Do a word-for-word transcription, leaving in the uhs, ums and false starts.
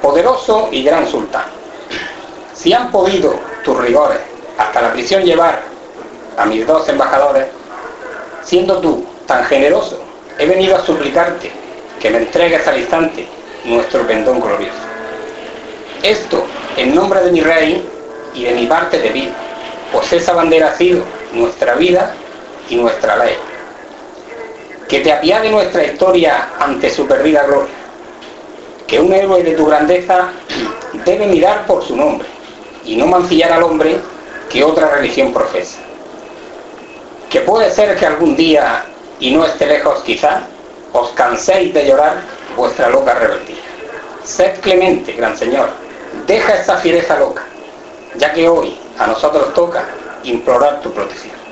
poderoso y gran sultán, si han podido tus rigores hasta la prisión llevar a mis dos embajadores, siendo tú tan generoso, he venido a suplicarte que me entregues al instante nuestro pendón glorioso. Esto en nombre de mi rey y de mi parte de vida, pues esa bandera ha sido nuestra vida y nuestra ley. Que te apiade nuestra historia ante su perdida gloria, que un héroe de tu grandeza debe mirar por su nombre y no mancillar al hombre que otra religión profesa. Que puede ser que algún día, y no esté lejos quizá, os canséis de llorar vuestra loca rebeldía. Sed clemente, gran señor, deja esa fiereza loca, ya que hoy a nosotros toca implorar tu protección.